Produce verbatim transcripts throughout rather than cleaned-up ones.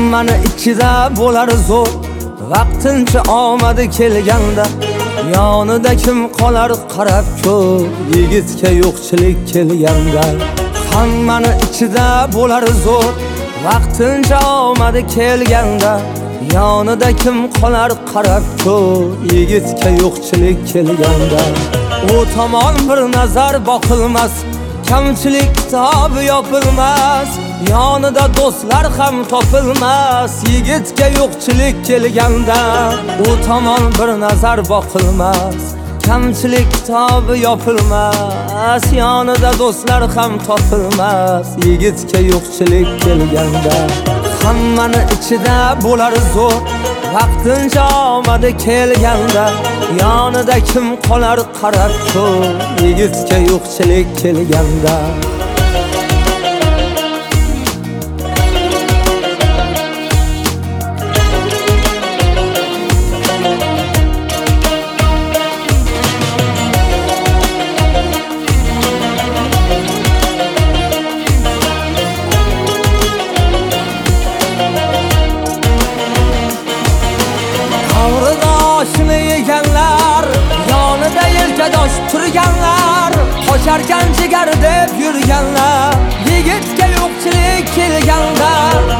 Hammani ichida bo'lar zo'r, vaqtincha omadi kelganda. Yonida kim qolar qarab ko'r, yigitga yo'qchilik kelganda. Hammani ichida bo'lar zo'r, vaqtincha omadi kelganda. Yonida kim qolar qarab ko'r, yigitga yo'qchilik kelganda. U tomon bir nazar boqilmas, kamchilik kitobi yopilmas. Yonida do'stlar ham topilmas, yigitga yo'qchilik kelganda. U tomon bir nazar boqilmas, kamchilik kitobi yopilmas. Yonida do'stlar ham topilmas, yigitga yo'qchilik kelganda. Hammani ichida bo'lar zo'r, vaqtincha omadi kelganda. Yonida kim qolar qarab ko'r, yigitga yo'qchilik kelganda. Oshini yeganlar, yonida yelkadosh turganlar, qocharkan jigar deb yurganlar, yigitga yo'qchilik kelganda.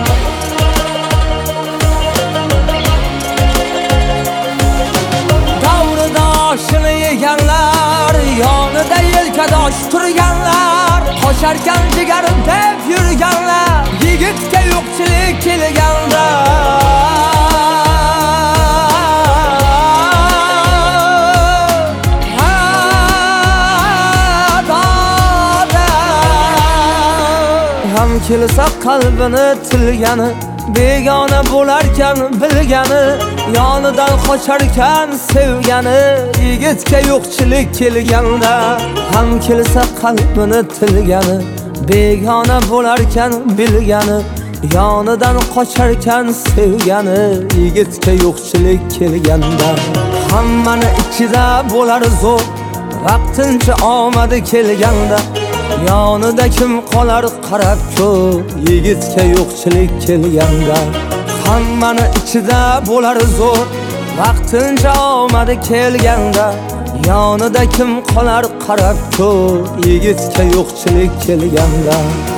Davrida oshini yeganlar, yonida yelkadosh turganlar, qocharkan jigar deb yurganlar, yigitga yo'qchilik kelganda. Ham kelsa qalbini tilgani, begona bo'larkan bilgani, yonidan qocharkan sevgani, yigitga yo'qchilik kelganda. Ham kelsa qalbini tilgani, begona bo'larkan bilgani, yonidan qocharkan sevgani, yigitga yo'qchilik kelganda. Hammani ichida bo'lar zo'r, vaqtincha omadi kelganda. Yonida kim qolar qarab ko'r, yigitga yo'qchilik kelganda. Hammani ichida bo'lar zo'r, vaqtincha omadi kelganda. Yonida kim qolar qarab ko'r, yigitga yo'qchilik kelganda.